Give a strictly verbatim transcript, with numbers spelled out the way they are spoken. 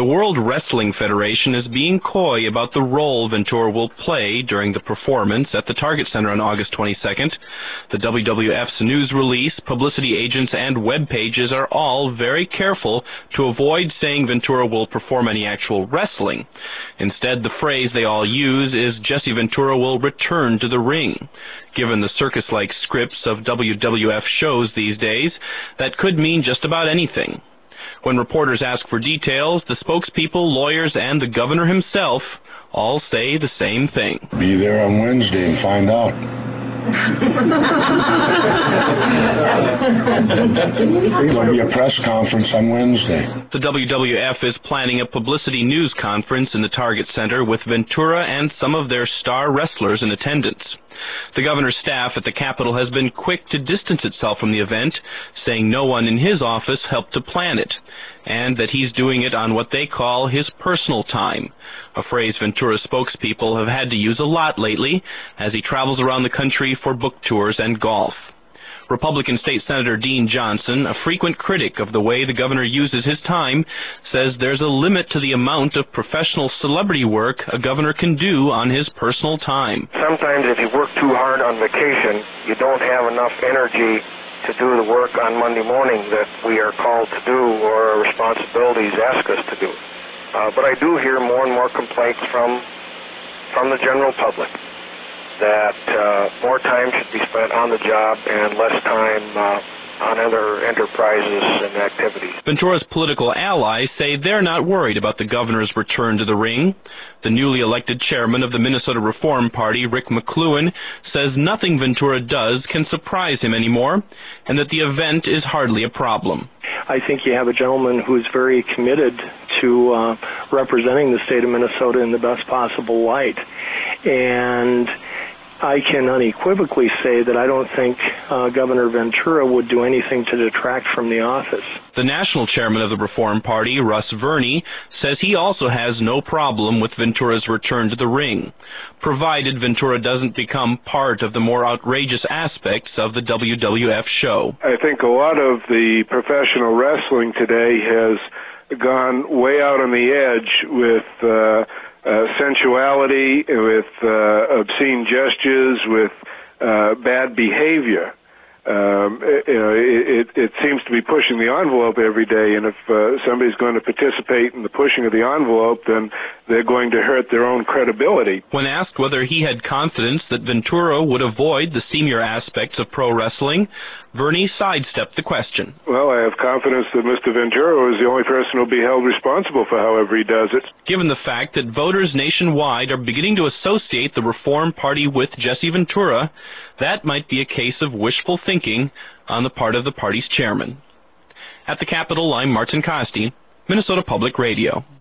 The World Wrestling Federation is being coy about the role Ventura will play during the performance at the Target Center on August twenty-second. The W W F's news release, publicity agents, and web pages are all very careful to avoid saying Ventura will perform any actual wrestling. Instead, the phrase they all use is Jesse Ventura will return to the ring. Given the circus-like scripts of W W F shows these days, that could mean just about anything. When reporters ask for details, the spokespeople, lawyers, and the governor himself all say the same thing. Be there on Wednesday and find out. There'll be a press conference on Wednesday. The W W F is planning a publicity news conference in the Target Center with Ventura and some of their star wrestlers in attendance. The governor's staff at the Capitol has been quick to distance itself from the event, saying no one in his office helped to plan it, and that he's doing it on what they call his personal time, a phrase Ventura's spokespeople have had to use a lot lately as he travels around the country for book tours and golf. Republican State Senator Dean Johnson, a frequent critic of the way the governor uses his time, says there's a limit to the amount of professional celebrity work a governor can do on his personal time. Sometimes if you work too hard on vacation, you don't have enough energy to do the work on Monday morning that we are called to do or our responsibilities ask us to do. Uh, but I do hear more and more complaints from, from the general public that uh, more time should be spent on the job and less time uh, on other enterprises and activities. Ventura's political allies say they're not worried about the governor's return to the ring. The newly elected chairman of the Minnesota Reform Party, Rick McLuhan, says nothing Ventura does can surprise him anymore, and that the event is hardly a problem. I think you have a gentleman who's very committed to uh, representing the state of Minnesota in the best possible light. And I can unequivocally say that I don't think uh, Governor Ventura would do anything to detract from the office. The national chairman of the Reform Party, Russ Verney, says he also has no problem with Ventura's return to the ring, provided Ventura doesn't become part of the more outrageous aspects of the W W F show. I think a lot of the professional wrestling today has gone way out on the edge with uh, Uh, sensuality, with uh, obscene gestures, with uh, bad behavior. Um, it, you know, it, it seems to be pushing the envelope every day, and if uh, somebody's going to participate in the pushing of the envelope, then they're going to hurt their own credibility. When asked whether he had confidence that Ventura would avoid the seamier aspects of pro wrestling, Verney sidestepped the question. Well, I have confidence that Mister Ventura is the only person who will be held responsible for however he does it. Given the fact that voters nationwide are beginning to associate the Reform Party with Jesse Ventura, that might be a case of wishful thinking on the part of the party's chairman. At the Capitol, I'm Martin Costi, Minnesota Public Radio.